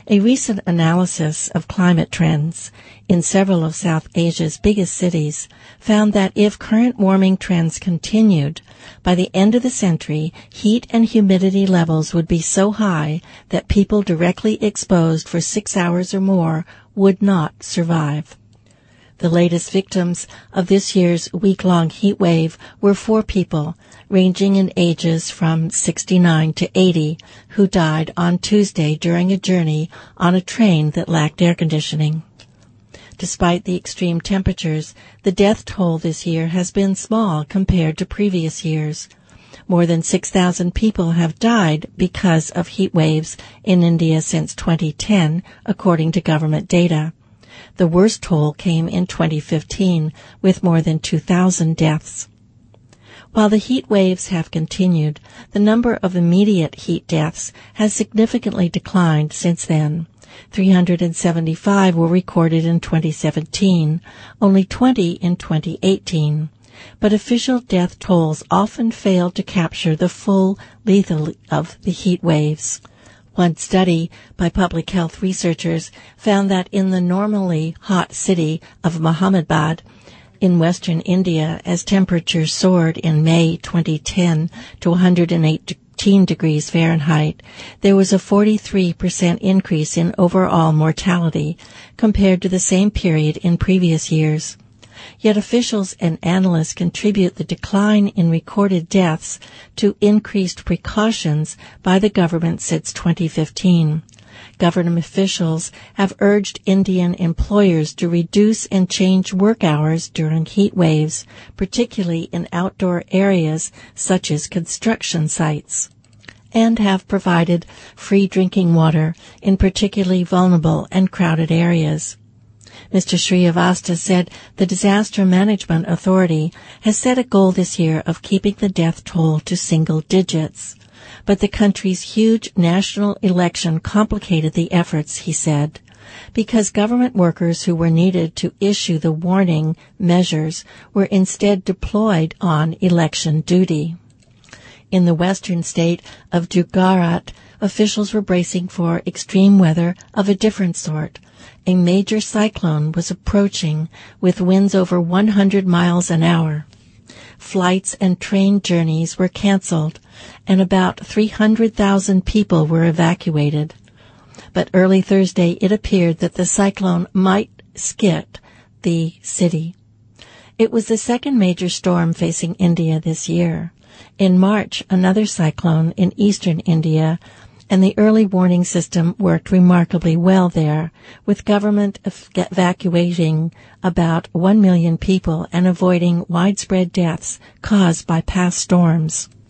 A recent analysis of climate trends in several of South Asia's biggest cities found that if current warming trends continued, by the end of the century, heat and humidity levels would be so high that people directly exposed for 6 hours or more would not survive. The latest victims of this year's week-long heat wave were 4 people, ranging in ages from 69 to 80, who died on Tuesday during a journey on a train that lacked air conditioning. Despite the extreme temperatures, the death toll this year has been small compared to previous years. More than 6,000 people have died because of heat waves in India since 2010, according to government data. The worst toll came in 2015, with more than 2,000 deaths. While the heat waves have continued, the number of immediate heat deaths has significantly declined since then. 375 were recorded in 2017, only 20 in 2018. But official death tolls often fail to capture the full lethality of the heat waves. One study by public health researchers found that in the normally hot city of Mohammadabad in western India, as temperatures soared in May 2010 to 118 degrees Fahrenheit, there was a 43% increase in overall mortality compared to the same period in previous years. Yet officials and analysts contribute the decline in recorded deaths to increased precautions by the government since 2015. Government officials have urged Indian employers to reduce and change work hours during heat waves, particularly in outdoor areas such as construction sites, and have provided free drinking water in particularly vulnerable and crowded areas. Mr. Srivastava said the Disaster Management Authority has set a goal this year of keeping the death toll to single digits. But the country's huge national election complicated the efforts, he said, because government workers who were needed to issue the warning measures were instead deployed on election duty. In the western state of Gujarat, officials were bracing for extreme weather of a different sort. A major cyclone was approaching with winds over 100 miles an hour. Flights and train journeys were canceled, and about 300,000 people were evacuated. But early Thursday it appeared that the cyclone might skip the city. It was the second major storm facing India this year. In March, another cyclone in eastern India, and the early warning system worked remarkably well there, with government evacuating about 1 million people and avoiding widespread deaths caused by past storms.